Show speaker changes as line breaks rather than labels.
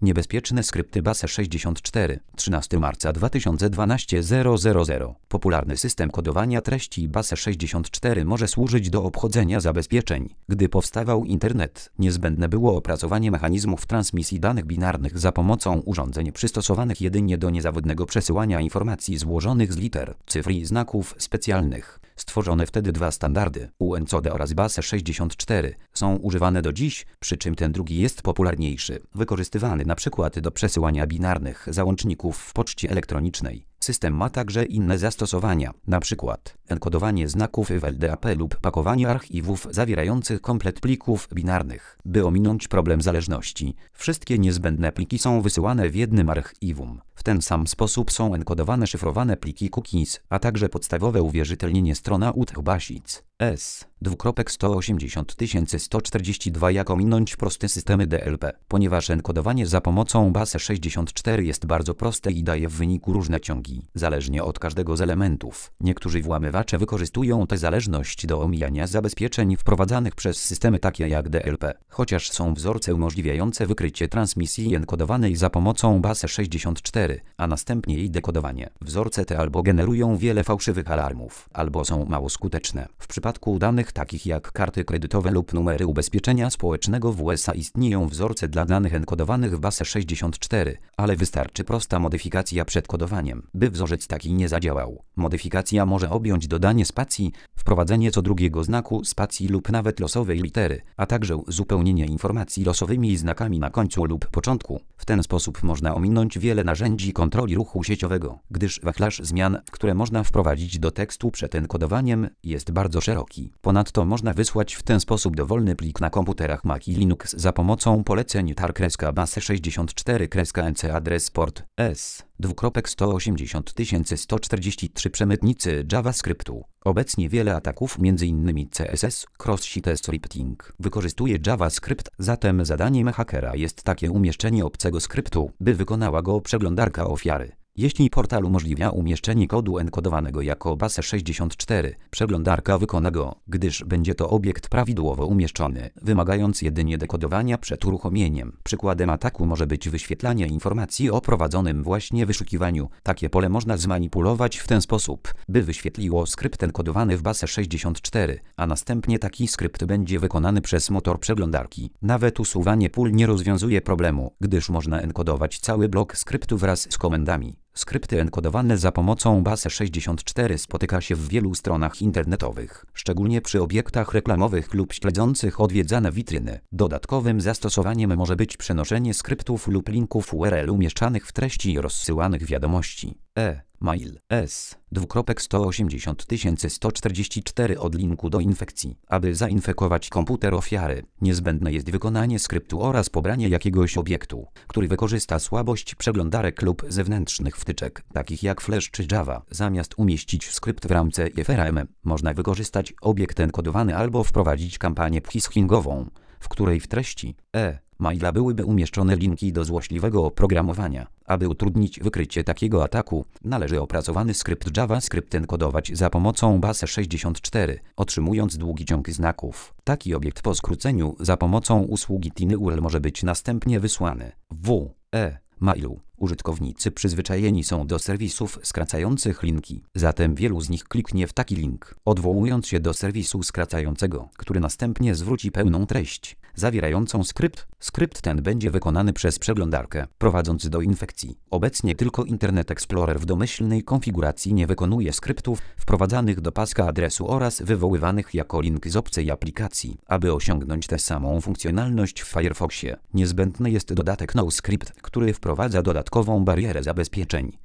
Niebezpieczne skrypty Base64. 13 marca 2012 000. Popularny system kodowania treści Base64 może służyć do obchodzenia zabezpieczeń. Gdy powstawał internet, niezbędne było opracowanie mechanizmów transmisji danych binarnych za pomocą urządzeń przystosowanych jedynie do niezawodnego przesyłania informacji złożonych z liter, cyfr i znaków specjalnych. Stworzone wtedy dwa standardy, UNCODE oraz Base64, są używane do dziś, przy czym ten drugi jest popularniejszy, wykorzystywany np. do przesyłania binarnych załączników w poczcie elektronicznej. System ma także inne zastosowania, np. enkodowanie znaków w LDAP lub pakowanie archiwów zawierających komplet plików binarnych. By ominąć problem zależności, wszystkie niezbędne pliki są wysyłane w jednym archiwum. W ten sam sposób są enkodowane szyfrowane pliki cookies, a także podstawowe uwierzytelnienie strona UTF-BASIC. S. 2.180.142. Jak ominąć proste systemy DLP? Ponieważ enkodowanie za pomocą Base64 jest bardzo proste i daje w wyniku różne ciągi, zależnie od każdego z elementów. Niektórzy włamywacze wykorzystują tę zależność do omijania zabezpieczeń wprowadzanych przez systemy takie jak DLP, chociaż są wzorce umożliwiające wykrycie transmisji enkodowanej za pomocą Base64, a następnie jej dekodowanie. Wzorce te albo generują wiele fałszywych alarmów, albo są mało skuteczne. W przypadku danych takich jak karty kredytowe lub numery ubezpieczenia społecznego w USA istnieją wzorce dla danych enkodowanych w Base64, ale wystarczy prosta modyfikacja przed kodowaniem, by wzorzec taki nie zadziałał. Modyfikacja może objąć dodanie spacji, wprowadzenie co drugiego znaku spacji lub nawet losowej litery, a także uzupełnienie informacji losowymi znakami na końcu lub początku. W ten sposób można ominąć wiele narzędzi kontroli ruchu sieciowego, gdyż wachlarz zmian, które można wprowadzić do tekstu przed enkodowaniem, jest bardzo szeroki. Ponadto można wysłać w ten sposób dowolny plik na komputerach Mac i Linux za pomocą poleceń tar-base64-nc adres port S. 2.180.143 przemytnicy JavaScriptu. Obecnie wiele ataków, m.in. CSS, cross-site scripting, wykorzystuje JavaScript, zatem zadaniem hakera jest takie umieszczenie obcego skryptu, by wykonała go przeglądarka ofiary. Jeśli portal umożliwia umieszczenie kodu enkodowanego jako Base64, przeglądarka wykona go, gdyż będzie to obiekt prawidłowo umieszczony, wymagając jedynie dekodowania przed uruchomieniem. Przykładem ataku może być wyświetlanie informacji o prowadzonym właśnie wyszukiwaniu. Takie pole można zmanipulować w ten sposób, by wyświetliło skrypt enkodowany w Base64, a następnie taki skrypt będzie wykonany przez motor przeglądarki. Nawet usuwanie pól nie rozwiązuje problemu, gdyż można enkodować cały blok skryptu wraz z komendami. Skrypty enkodowane za pomocą Base64 spotyka się w wielu stronach internetowych, szczególnie przy obiektach reklamowych lub śledzących odwiedzane witryny. Dodatkowym zastosowaniem może być przenoszenie skryptów lub linków URL umieszczanych w treści rozsyłanych wiadomości. Mail S. 2.180.144 od linku do infekcji. Aby zainfekować komputer ofiary, niezbędne jest wykonanie skryptu oraz pobranie jakiegoś obiektu, który wykorzysta słabość przeglądarek lub zewnętrznych wtyczek, takich jak Flash czy Java. Zamiast umieścić skrypt w ramce FRM, można wykorzystać obiekt enkodowany albo wprowadzić kampanię phishingową, w której w treści maila byłyby umieszczone linki do złośliwego oprogramowania. Aby utrudnić wykrycie takiego ataku, należy opracowany skrypt JavaScript enkodować za pomocą Base64, otrzymując długi ciąg znaków. Taki obiekt po skróceniu za pomocą usługi TinyURL może być następnie wysłany w mailu. Użytkownicy przyzwyczajeni są do serwisów skracających linki, zatem wielu z nich kliknie w taki link, odwołując się do serwisu skracającego, który następnie zwróci pełną treść zawierającą skrypt. Skrypt ten będzie wykonany przez przeglądarkę, prowadząc do infekcji. Obecnie tylko Internet Explorer w domyślnej konfiguracji nie wykonuje skryptów wprowadzanych do paska adresu oraz wywoływanych jako link z obcej aplikacji. Aby osiągnąć tę samą funkcjonalność w Firefoxie, niezbędny jest dodatek NoScript, który wprowadza dodatkową barierę zabezpieczeń.